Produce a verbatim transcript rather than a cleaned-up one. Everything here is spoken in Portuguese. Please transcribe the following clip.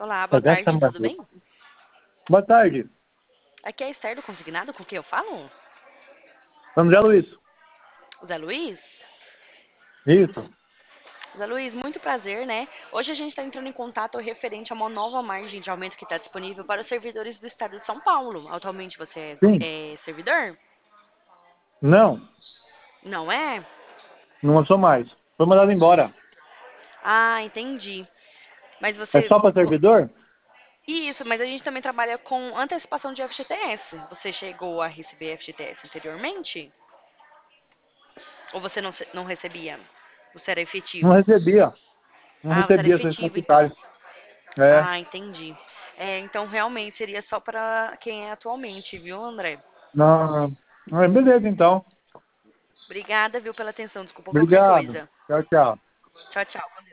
Olá, boa Presente tarde, Samuel. tudo bem? Boa tarde. Aqui é a Esther do Consignado, com quem eu falo? André Luiz. Zé Luiz? Isso. Zé Luiz, muito prazer, né? Hoje a gente está entrando em contato referente a uma nova margem de aumento que está disponível para os servidores do estado de São Paulo. Atualmente você Sim. é, é servidor? Não, Não é? não sou mais. Foi mandado embora. Ah, entendi. Mas É você. só para vo- servidor? Isso, mas a gente também trabalha com antecipação de F G T S. Você chegou a receber F G T S anteriormente? Ou você não, se- não recebia? Você era Não efetivo? recebia. Não Ah, você era recebia, sou efetivo, então. estatutário. É. Ah, entendi. É, então realmente seria só para quem é atualmente, viu, André? Não, não. É, beleza, então. Obrigada, viu, pela atenção. Desculpa qualquer Obrigado. coisa. Tchau, tchau. Tchau, tchau.